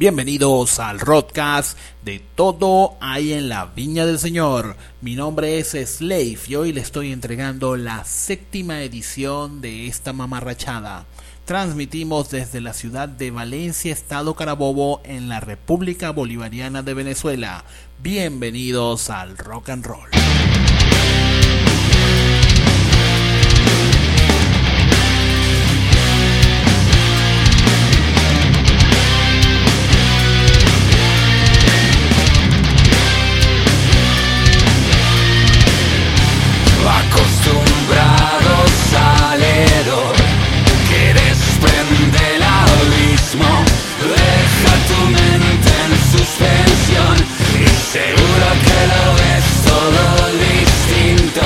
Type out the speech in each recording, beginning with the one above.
Bienvenidos al Rodcast de Todo hay en la Viña del Señor. Mi nombre es Slave y hoy le estoy entregando la 7ª edición de esta mamarrachada. Transmitimos desde la ciudad de Valencia, Estado Carabobo, en la República Bolivariana de Venezuela. Bienvenidos al Rock and Roll. Acostumbrados al hedor que desprende el abismo, deja tu mente en suspensión y seguro que lo ves todo distinto.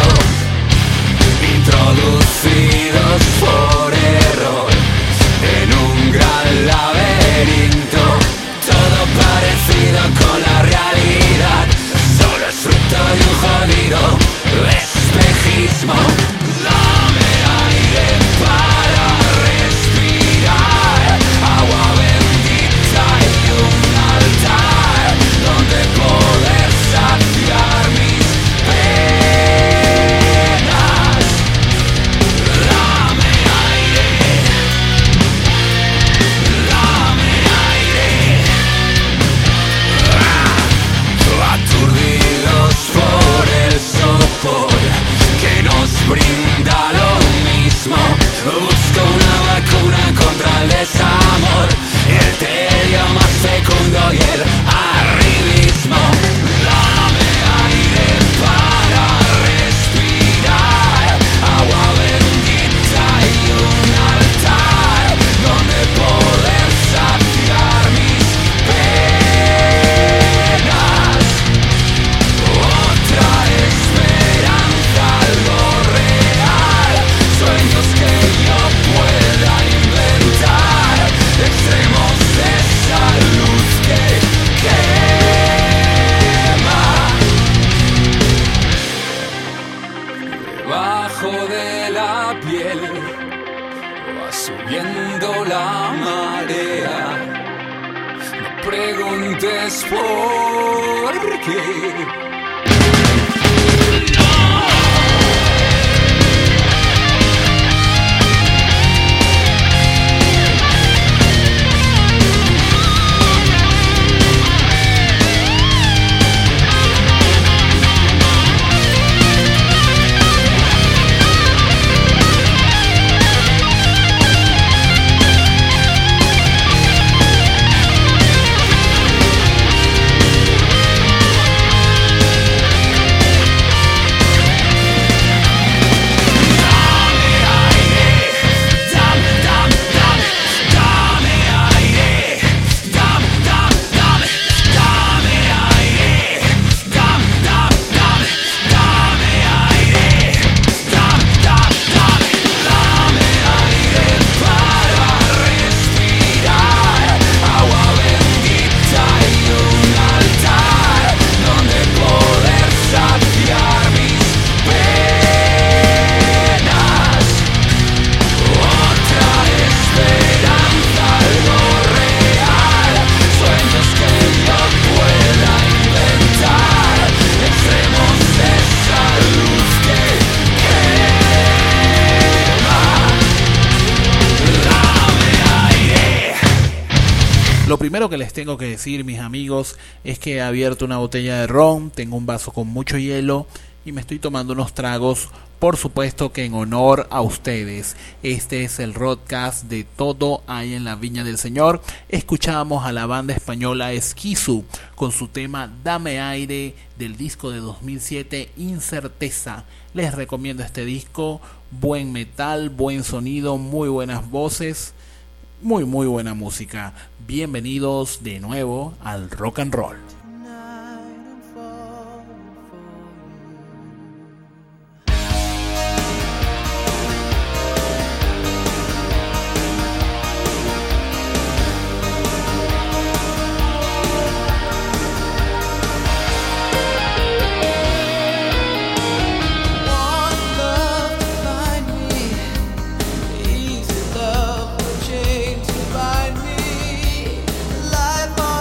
Introducidos por error en un gran laberinto, todo parecido con la realidad, solo es fruto de un jodido espejismo. Dame aire para respirar, agua bendita y un altar donde poder saciar mis penas. Dame aire, dame aire. Aturdidos por el sopor que nos brinda lo mismo, busco una vacuna contra el desamor, el tedio más fecundo y el arribismo. Dame aire para respirar, agua bendita y un altar donde poder saciar mis penas. Otra esperanza, algo real, sueños que yo pueda inventar, extremos de esa luz que quema. Debajo de la piel va subiendo la marea, no preguntes por qué. Lo primero que les tengo que decir, mis amigos, es que he abierto una botella de ron, tengo un vaso con mucho hielo y me estoy tomando unos tragos, por supuesto que en honor a ustedes. Este es el Rodcast de Todo hay en la Viña del Señor. Escuchamos a la banda española Esquizu con su tema Dame Aire del disco de 2007 Incerteza. Les recomiendo este disco, buen metal, buen sonido, muy buenas voces, muy buena música. Bienvenidos de nuevo al Rock and Roll. Easy love, change to find me. Life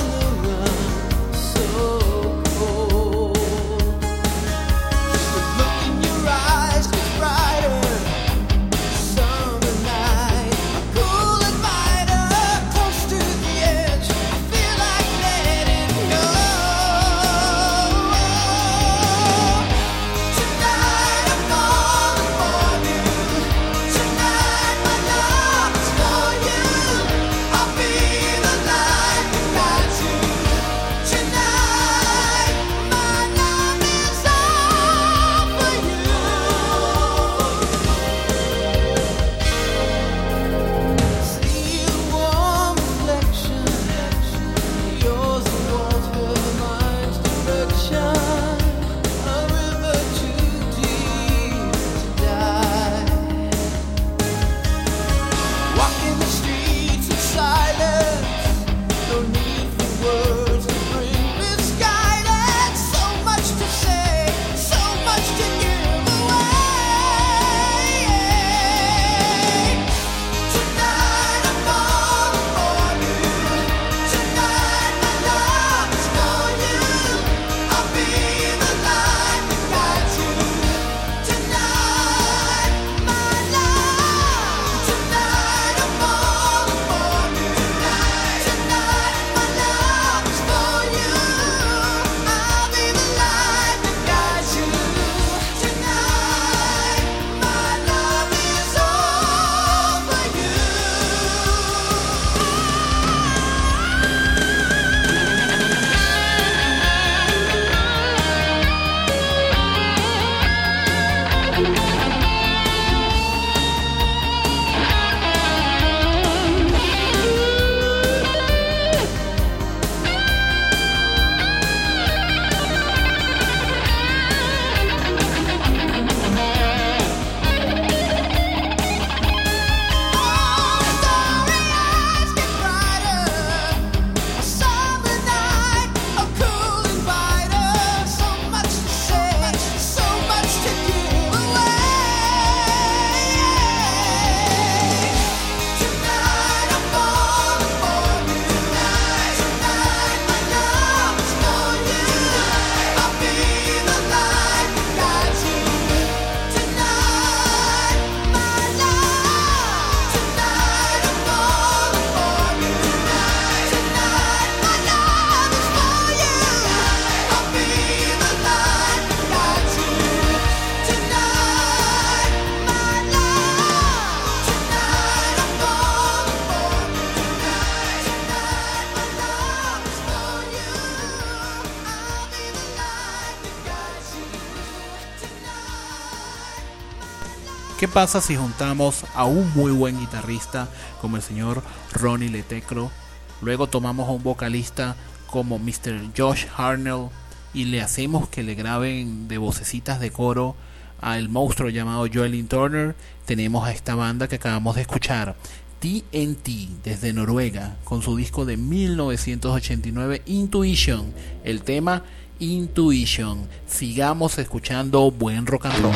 ¿Qué pasa si juntamos a un muy buen guitarrista como el señor Ronnie Letecro? Luego tomamos a un vocalista como Mr. Josh Harnell y le hacemos que le graben de vocecitas de coro al monstruo llamado Joelin Turner. Tenemos a esta banda que acabamos de escuchar, TNT, desde Noruega, con su disco de 1989 Intuition, el tema Intuition. Sigamos escuchando buen rock and roll.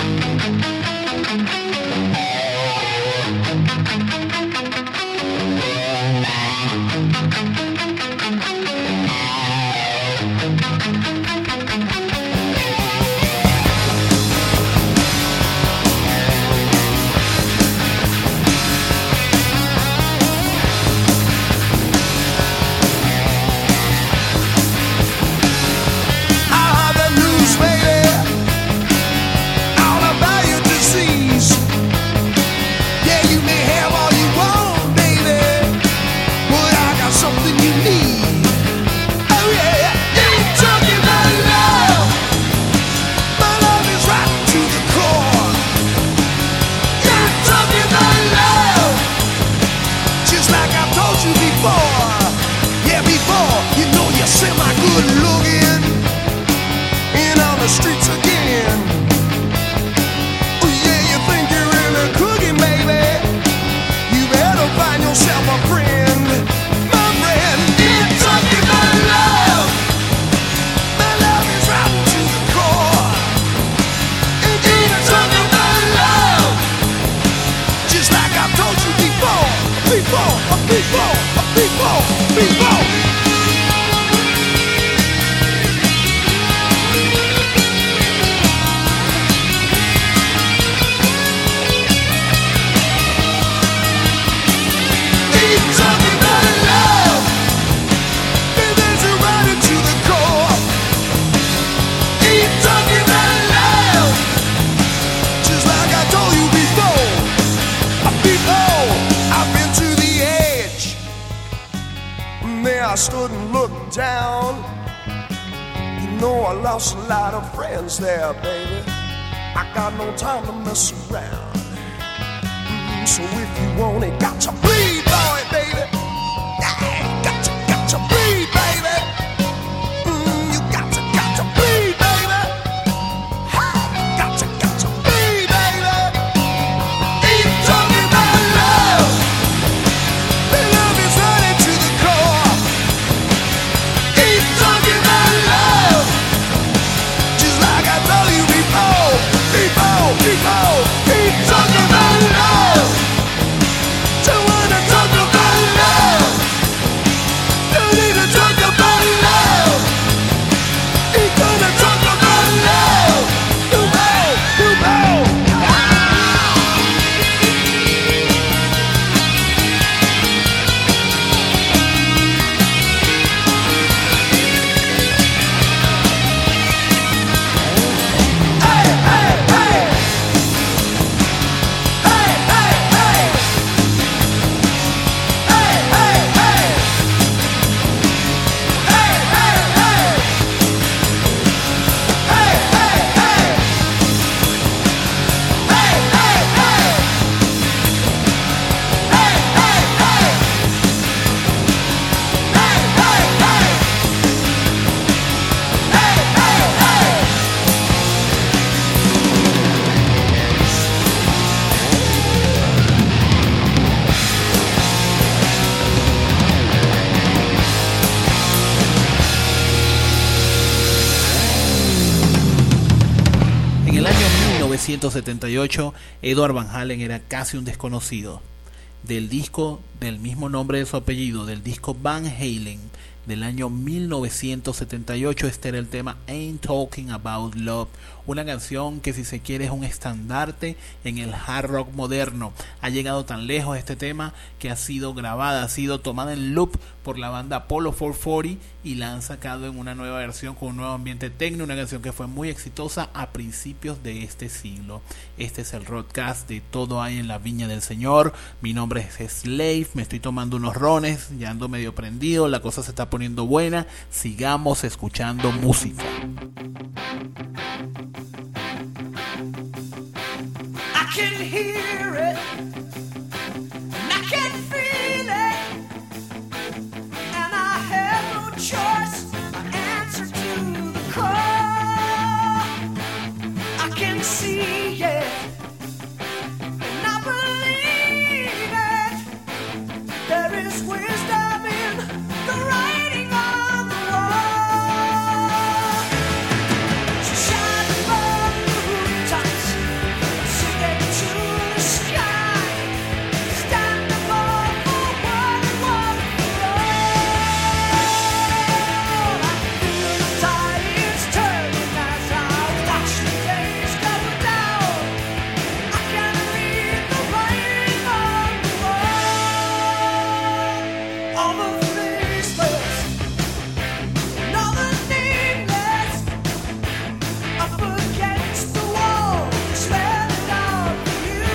I stood and looked down. You know I lost a lot of friends there, baby. I got no time to mess around. So if you want it, got to bleed, boy, baby. Yeah, got to bleed, baby. You got to bleed, baby. Got to bleed, baby. Ain't talking about love. The love is running to the core. Ain't talking about love. Just like I told you before. Ain't talking about love. Don't wanna talk about love. Don't need to talk about love. Ain't gonna talk about love. You know. En el año 1978, Edward Van Halen era casi un desconocido. Del disco del mismo nombre de su apellido, del disco Van Halen del año 1978, este era el tema Ain't Talking About Love, una canción que, si se quiere, es un estandarte en el hard rock moderno. Ha llegado tan lejos este tema que ha sido grabada, ha sido tomada en loop por la banda Apollo 440 y la han sacado en una nueva versión con un nuevo ambiente techno, una canción que fue muy exitosa a principios de este siglo. Este es el Rockcast de Todo Hay en la Viña del Señor. Mi nombre es Slave, me estoy tomando unos rones, ya ando medio prendido, la cosa se está poniendo buena. Sigamos escuchando música. I can hear it, and I can feel it, and I have no choice. I answer to the call. I can see it, and I believe it. There is wisdom in the writing on the wall. She shines above the rooftops, singing to the sky. Stand above for what it was for all. I feel the tides turning as I watch the days go down. I can read the writing on the wall. All the faceless and all the nameless, up against the wall, spelling out for you.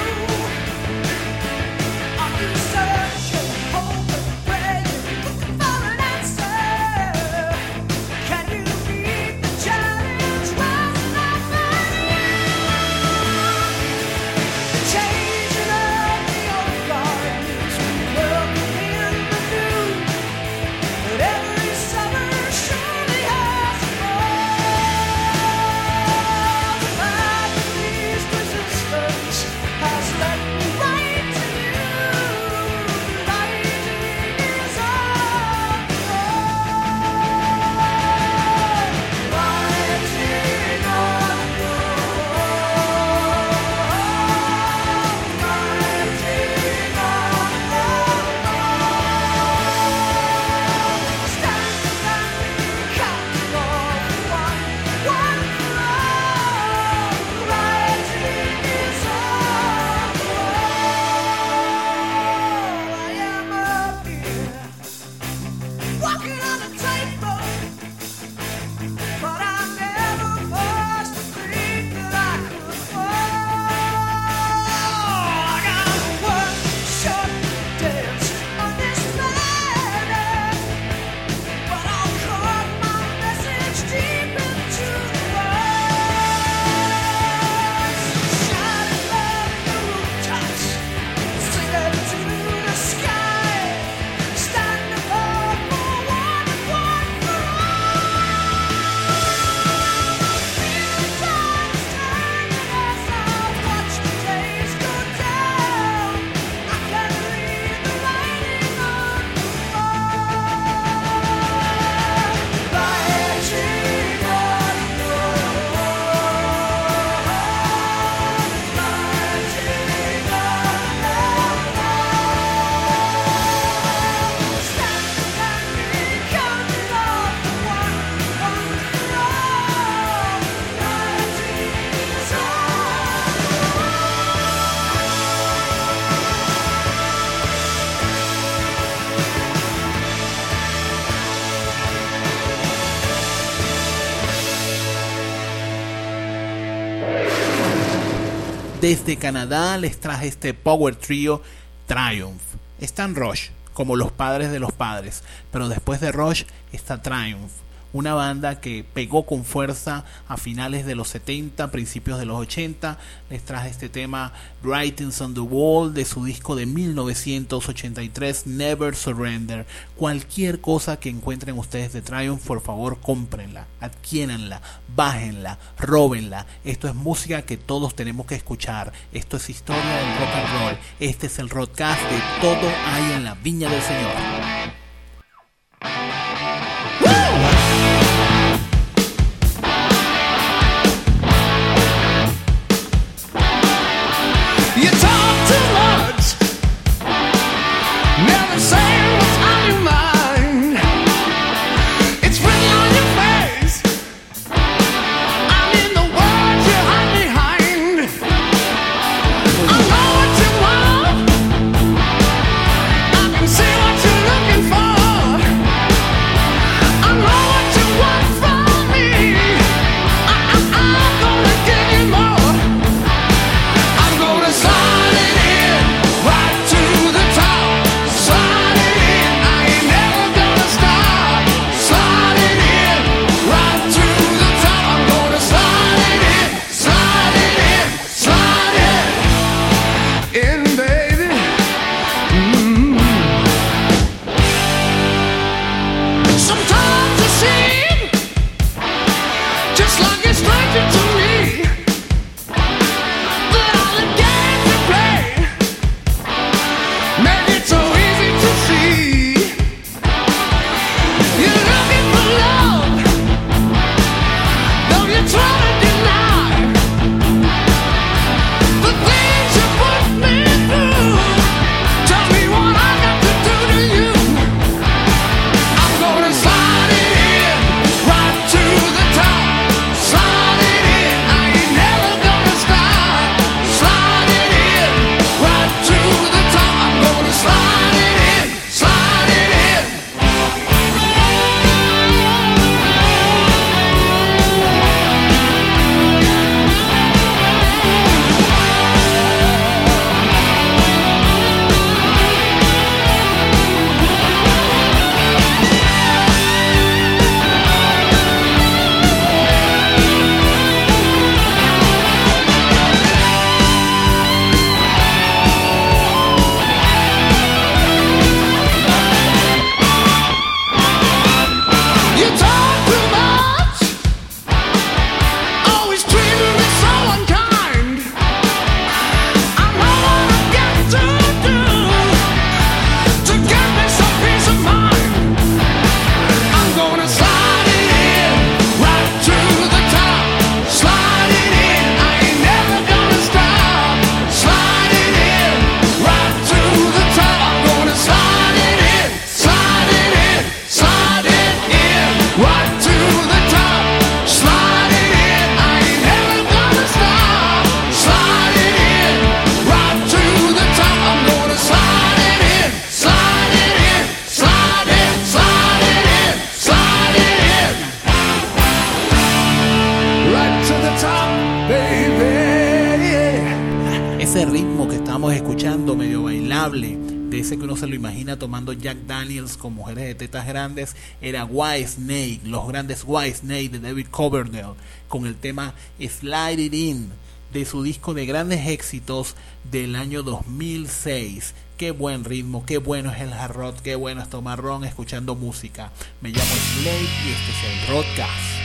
Are you searching, hoping, praying, looking for an answer? Can you meet the challenge rising up at you? Changing of the old gardens, welcome in the new. But every summer surely has a fall. The path of least resistance has led me right to you. Writing is on the wall. Writing on the walking on a tightrope, but I never was to think that I could fall. I gotta work, short, dance on this planet, but I'll carve my message deep into the words. Shining above the rooftops, singing to the sky, stand above for one and one for all. Feel the tides turning as I watch the days go down. I can read the writing on the wall. Writing on the Desde Canadá les traje este power trio Triumph. Están Rush, como los padres de los padres, pero después de Rush está Triumph, una banda que pegó con fuerza a finales de los 70, principios de los 80. Les traje este tema Writings on the Wall de su disco de 1983 Never Surrender. Cualquier cosa que encuentren ustedes de Triumph, por favor cómprenla, adquiéranla, bájenla, róbenla. Esto es música que todos tenemos que escuchar. Esto es historia del rock and roll. Este es el Rockcast de Todo Hay en la Viña del Señor. You talk too much, never saying what's on your mind. It's written on your face, I mean the words you hide behind. I know what you want, I can see what you're looking innombrable, de ese que uno se lo imagina tomando Jack Daniels con mujeres de tetas grandes, era Whitesnake, los grandes Whitesnake de David Coverdale, con el tema Slide It In, de su disco de grandes éxitos del año 2006. Qué buen ritmo, qué bueno es el hard rock, qué bueno es tomar ron escuchando música. Me llamo Slade y este es el Rockcast.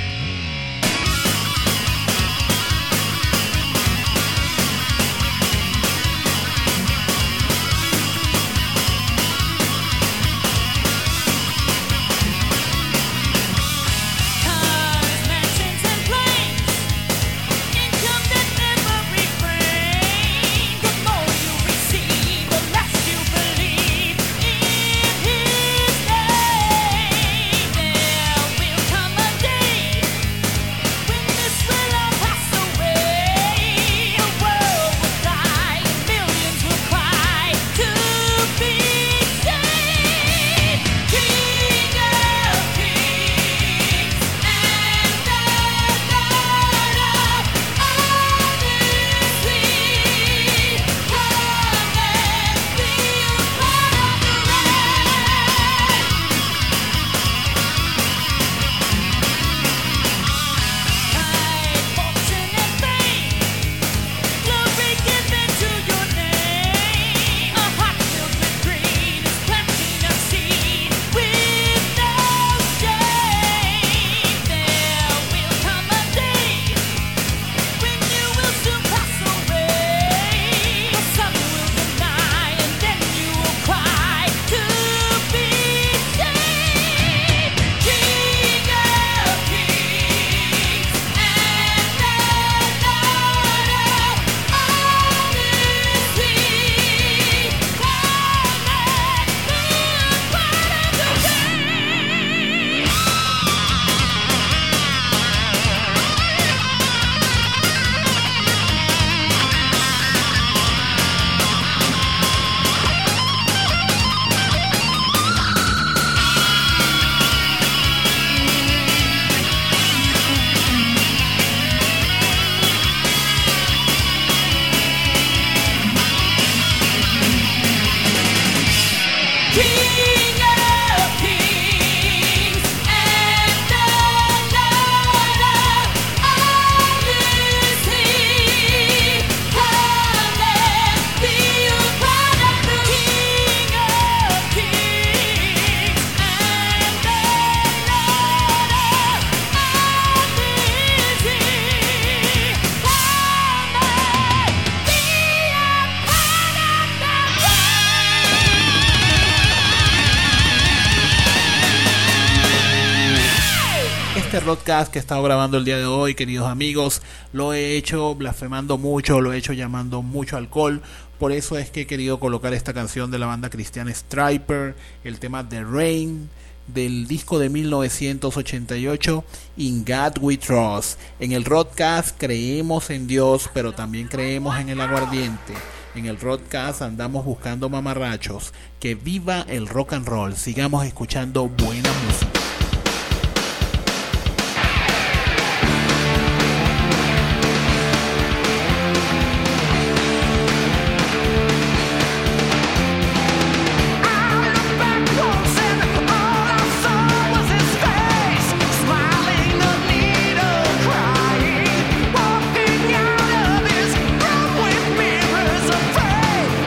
Este podcast que he estado grabando el día de hoy, queridos amigos, lo he hecho blasfemando mucho, lo he hecho llamando mucho alcohol. Por eso es que he querido colocar esta canción de la banda cristiana Stryper, el tema The Rain, del disco de 1988, In God We Trust. En el Rockcast creemos en Dios, pero también creemos en el aguardiente. En el Rockcast andamos buscando mamarrachos. Que viva el rock and roll. Sigamos escuchando buena música.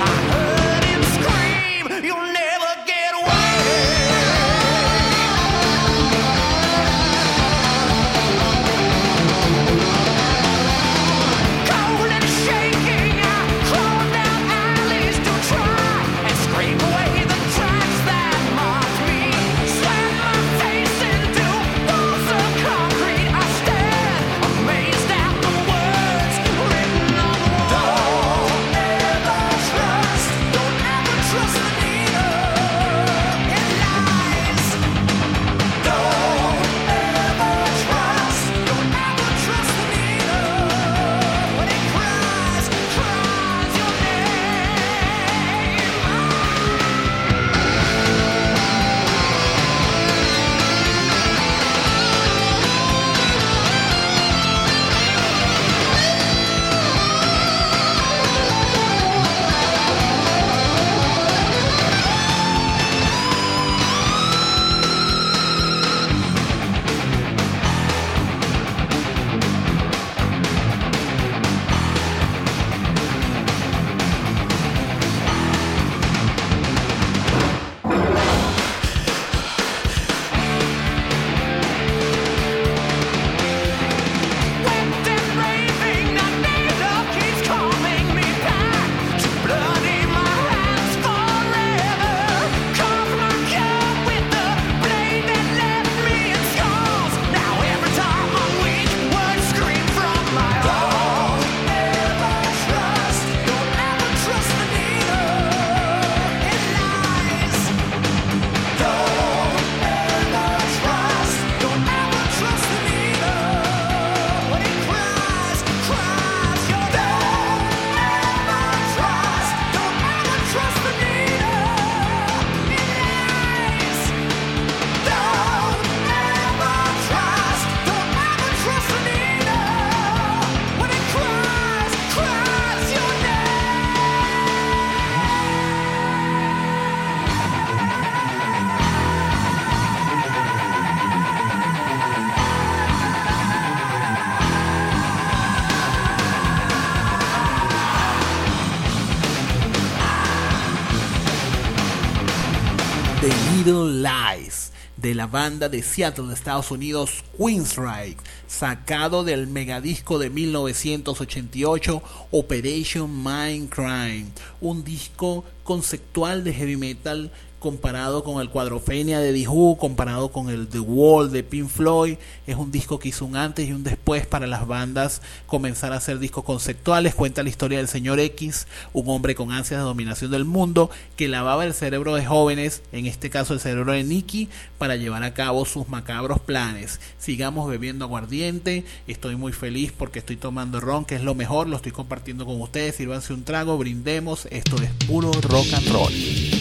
You'll never get away. Little Lies, de la banda de Seattle de Estados Unidos, Queensryche, sacado del megadisco de 1988 Operation Mindcrime, un disco conceptual de heavy metal comparado con el Quadrophenia de The Who, comparado con el The Wall de Pink Floyd. Es un disco que hizo un antes y un después para las bandas comenzar a hacer discos conceptuales. Cuenta la historia del señor X, un hombre con ansias de dominación del mundo que lavaba el cerebro de jóvenes, en este caso el cerebro de Nicky, para llevar a cabo sus macabros planes. Sigamos bebiendo aguardiente, estoy muy feliz porque estoy tomando ron, que es lo mejor, lo estoy compartiendo con ustedes. Sírvanse un trago, brindemos, esto es puro rock and roll.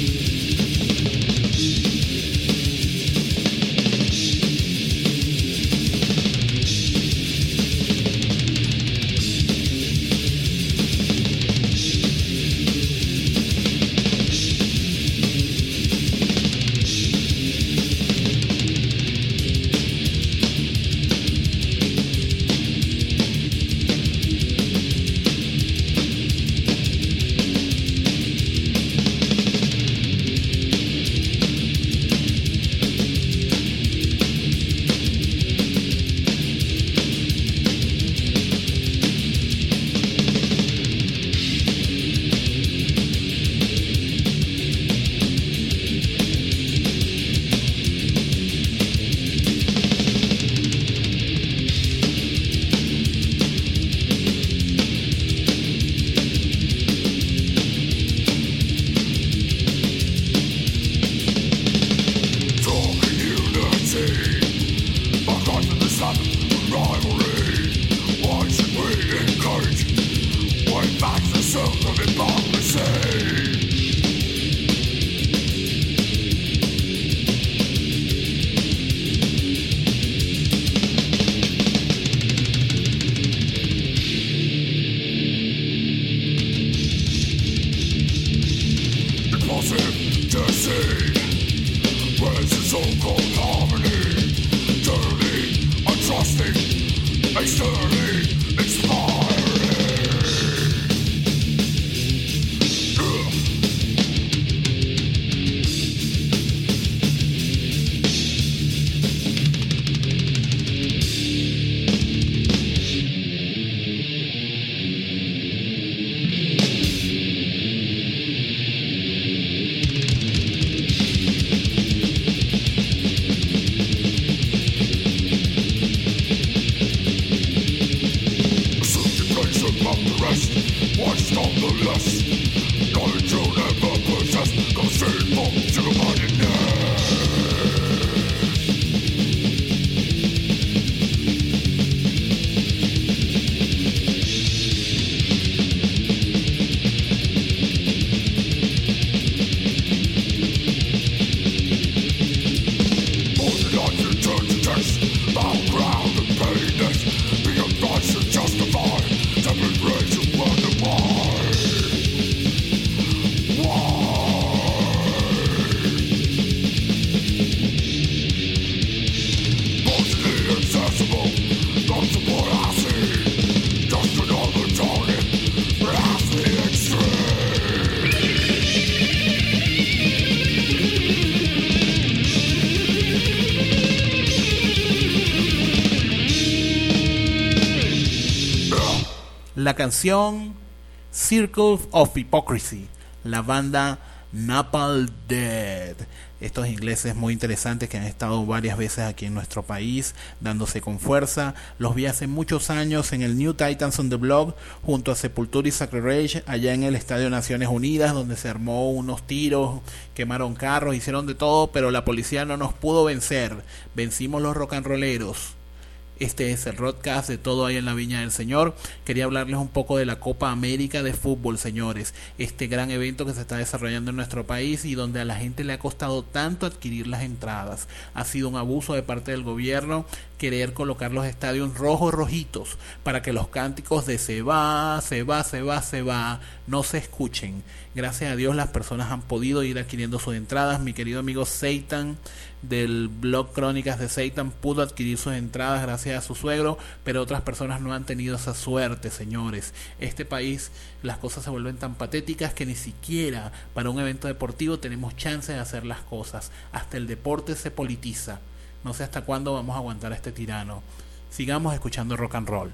La canción Circle of Hypocrisy, la banda Napalm Death. Estos ingleses muy interesantes que han estado varias veces aquí en nuestro país dándose con fuerza. Los vi hace muchos años en el New Titans on the Block junto a Sepultura y Sacred Rage allá en el Estadio Naciones Unidas, donde se armó unos tiros, quemaron carros, hicieron de todo, pero la policía no nos pudo vencer. Vencimos los rock and rolleros. Este es el Rockcast de Todo Hay en la Viña del Señor. Quería hablarles un poco de la Copa América de Fútbol, señores. Este gran evento que se está desarrollando en nuestro país y donde a la gente le ha costado tanto adquirir las entradas. Ha sido un abuso de parte del gobierno querer colocar los estadios rojitos para que los cánticos de se va, se va, se va, se va no se escuchen. Gracias a Dios las personas han podido ir adquiriendo sus entradas. Mi querido amigo Satan del blog Crónicas de Satan pudo adquirir sus entradas gracias a su suegro, pero otras personas no han tenido esa suerte, señores. Este país, las cosas se vuelven tan patéticas que ni siquiera para un evento deportivo tenemos chance de hacer las cosas. Hasta el deporte se politiza. No sé hasta cuándo vamos a aguantar a este tirano. Sigamos escuchando rock and roll.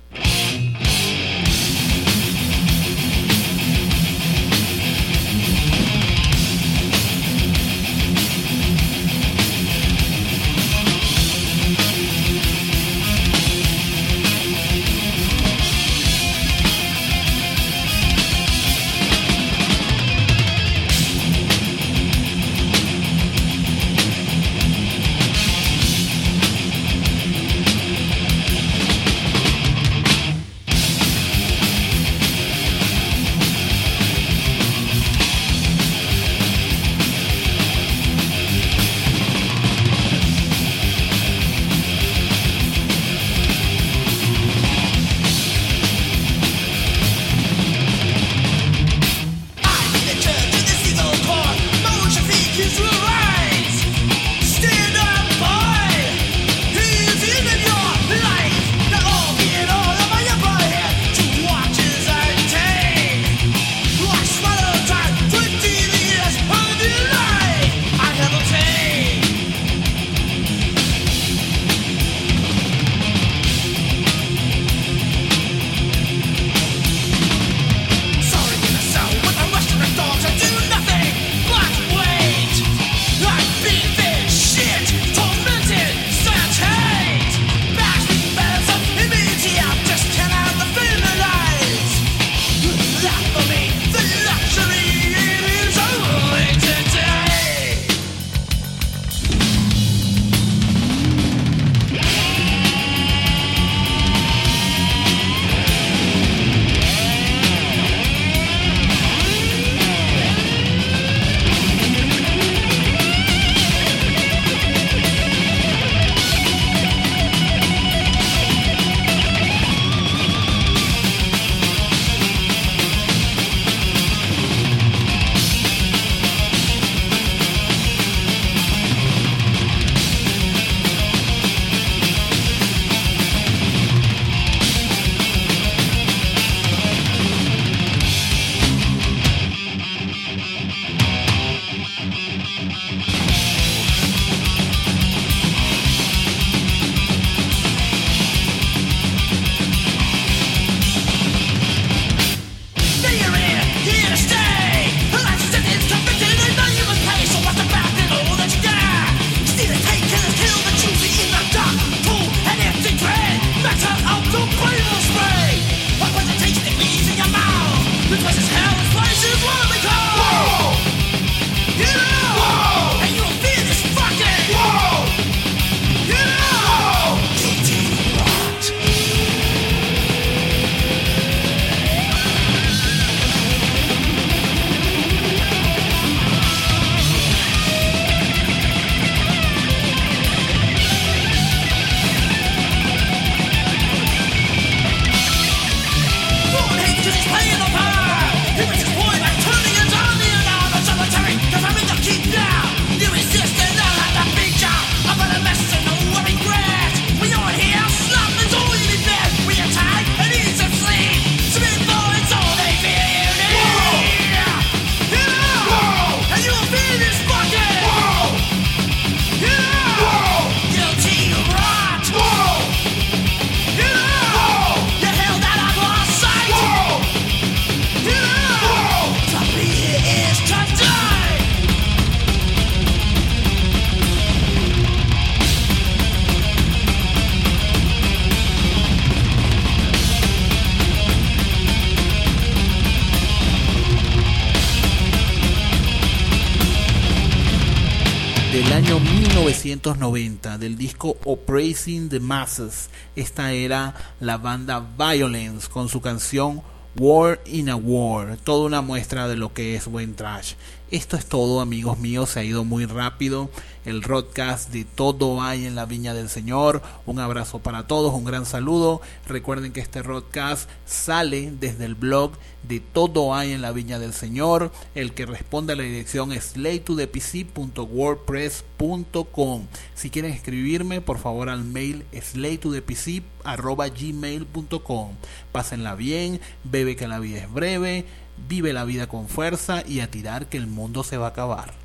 Del año 1990, del disco Oppressing the Masses. Esta era la banda Violence con su canción War in a War, toda una muestra de lo que es buen trash. Esto es todo, amigos míos, se ha ido muy rápido el Rodcast de Todo Hay en la Viña del Señor. Un abrazo para todos, un gran saludo. Recuerden que este Rodcast sale desde el blog de Todo Hay en la Viña del Señor. El que responde a la dirección es slaytodepc.wordpress.com. Si quieren escribirme, por favor al mail slaytodepc@gmail.com. Pásenla bien, bebe que la vida es breve, vive la vida con fuerza y a tirar que el mundo se va a acabar.